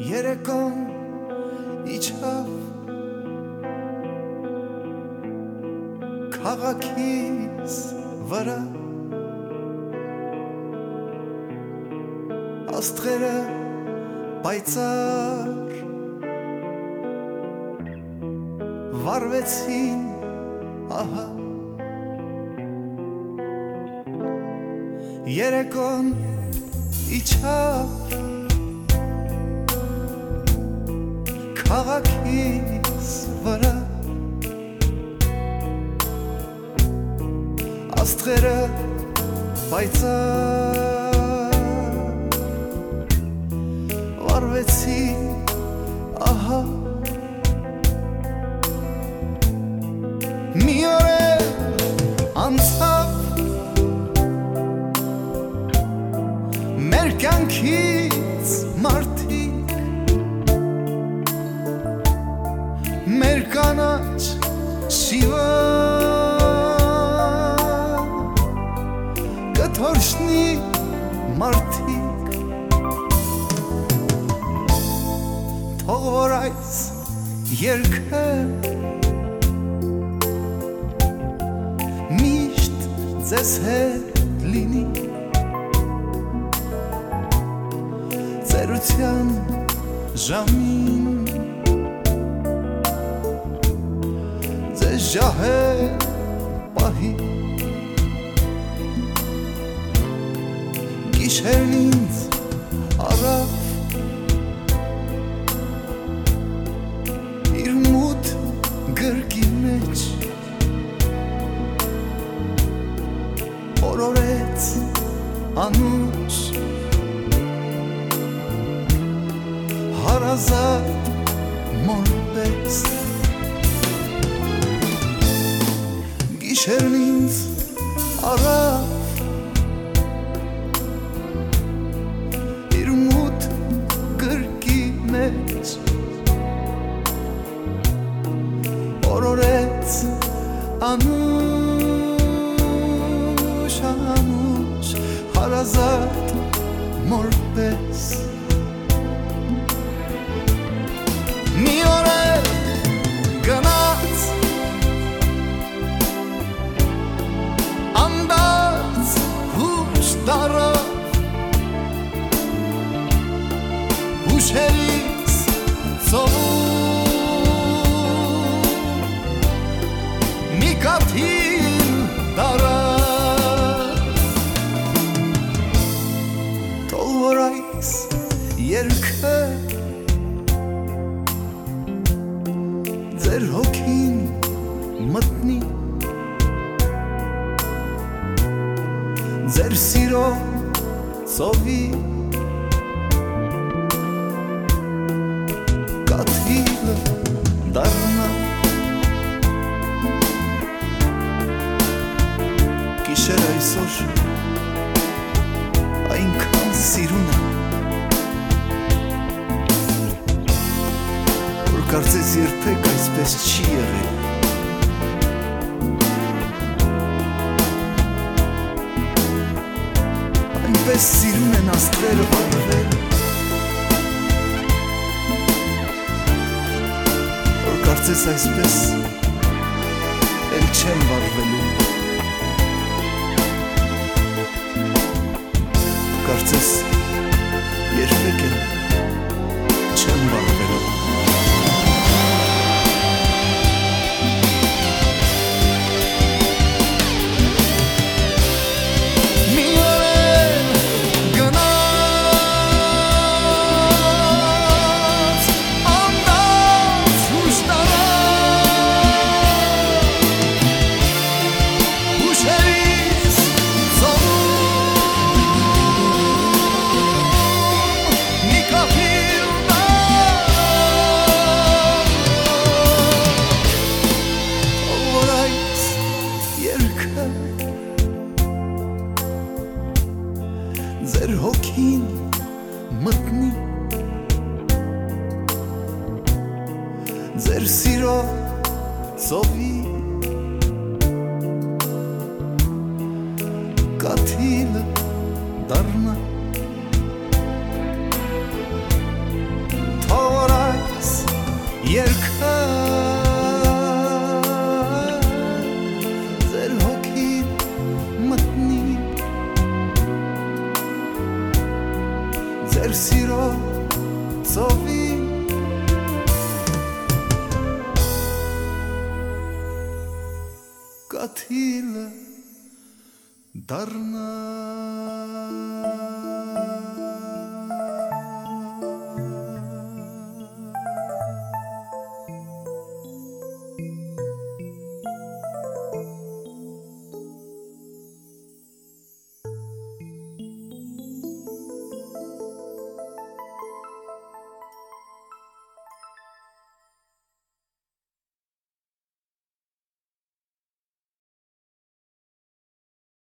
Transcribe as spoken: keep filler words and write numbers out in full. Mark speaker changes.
Speaker 1: երեկոն իջավ քաղաքիս վրա աստղերը պայծառ վառվեցին ահա երեկոն իջավ քաղաքիս վրա աստղերը պայծառ վառվեցին ահա մի օր անցավ մեր կյանքից մարդիկ մեր կանաչ շիվը կթորշնի մարդիկ թող որ այս երգը միշտ ձեզ հետ լինի ծերության ժամին ձեզ ջահել պահի գիշերն ինձ առավ իր մութ գրկի մեջ օրորեց անուշ հարազատ մորպես գիշերն ինձ առավ իր մութ գրկի մեջ օրորեց անուշ անուշ հարազատ մորպես մի օր գնաց անդած հուշ տարավ հուշերից ծովում մի կաթիլ տարավ թող որ այս երգը ձեր հոգին մտնի ձեր սիրո ծովի կաթիլը դառնա գիշեր այսօր այնքան սիրուն է որ կարծես երբեք այսպես չի եղել այնպես սիրուն են աստղերը վառվել որ կարծես այսպես էլ չեն վառվելու կարծես երբեք էլ չեն վառվելու ձեր հոգին մտնի ձեր սիրո ծովի կաթիլը դառնա երկար ձեր հոգին մտնի ձեր սիրո ծովի կաթիլը դառնա